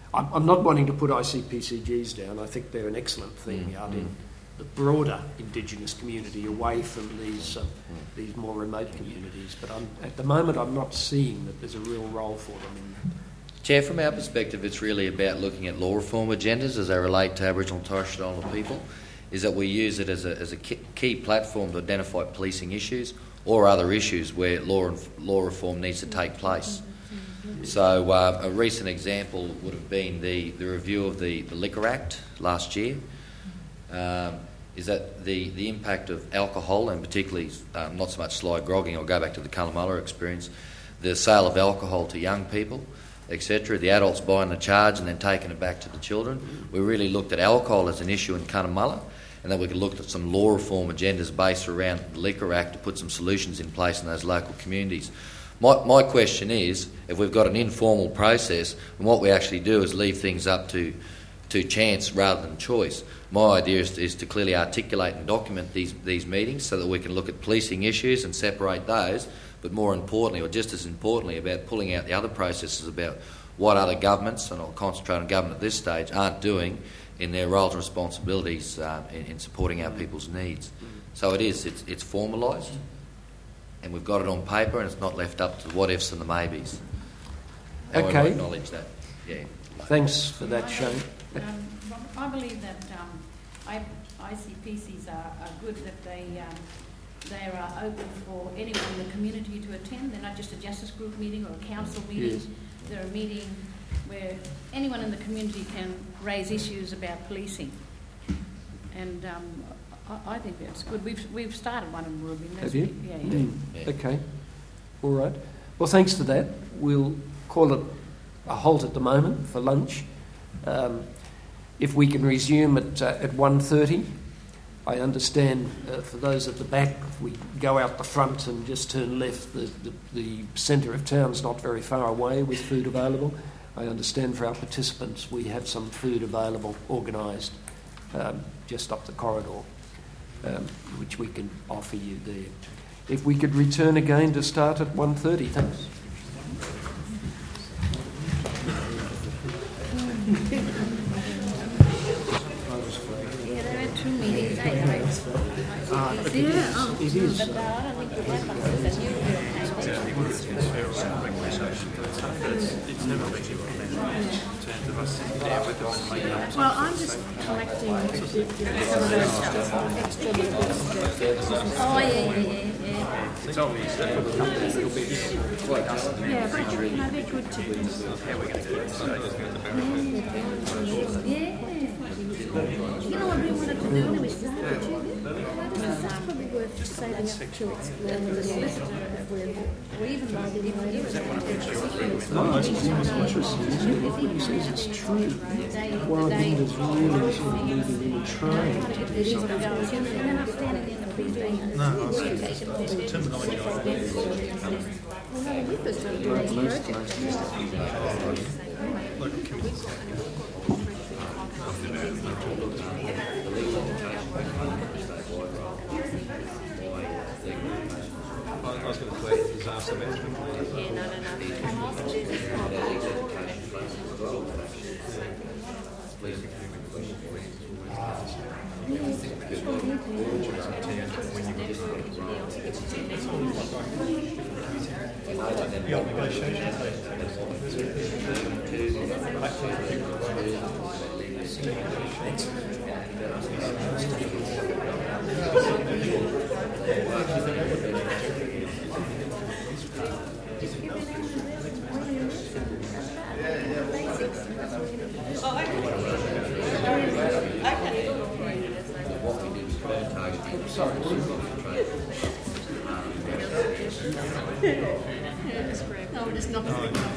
I'm not wanting to put ICPCGs down. I think they're an excellent thing out in the broader Indigenous community, away from these more remote communities. But at the moment, I'm not seeing that there's a real role for them in that. Chair, from our perspective, it's really about looking at law reform agendas as they relate to Aboriginal and Torres Strait Islander people, is that we use it as a key platform to identify policing issues or other issues where law reform needs to take place. So a recent example would have been the review of the Liquor Act last year, is that the impact of alcohol, and particularly not so much sly grogging, I'll go back to the Cunnamulla experience, the sale of alcohol to young people, etc., the adults buying the charge and then taking it back to the children. We really looked at alcohol as an issue in Cunnamulla, and then we could look at some law reform agendas based around the Liquor Act to put some solutions in place in those local communities. My question is, if we've got an informal process, and what we actually do is leave things up to chance rather than choice. My idea is to clearly articulate and document these meetings so that we can look at policing issues and separate those, but more importantly, or just as importantly, about pulling out the other processes about what other governments, and I'll concentrate on government at this stage, aren't doing in their roles and responsibilities in supporting our people's needs. So it's formalised, and we've got it on paper, and it's not left up to the what-ifs and the maybes. And Okay. we acknowledge that. Yeah. Thanks for that, Shane. I believe that ICPCs are good, that they are open for anyone in the community to attend. They're not just a justice group meeting or a council meeting. Yes. They're a meeting where anyone in the community can raise issues about policing. And I think that's good. We've started one in Moorabbin. Have you? Yeah. Okay. All right. Well, thanks for that. We'll call it a halt at the moment for lunch. If we can resume at 1:30. I understand for those at the back, if we go out the front and just turn left, the centre of town's not very far away with food available. I understand for our participants we have some food available, organised, just up the corridor, which we can offer you there. If we could return again to start at 1:30, thanks. Yeah, there are two meetings. It is. But I don't think we have one. It's a new It's never been implemented in terms of us sitting down with them and making up. Well, I'm just collecting some of those extra little bits. Oh, yeah. It's obvious that it'll be Yeah, but they're good to do. how we're going to do it. So Yeah. You know what we wanted to do? It's Probably worth saving up to explore the solicitor or even like it even give us It's interesting, isn't it? Everybody says it's true. While he was really sort of moving in a train. I was going to say disaster management. No, just not going to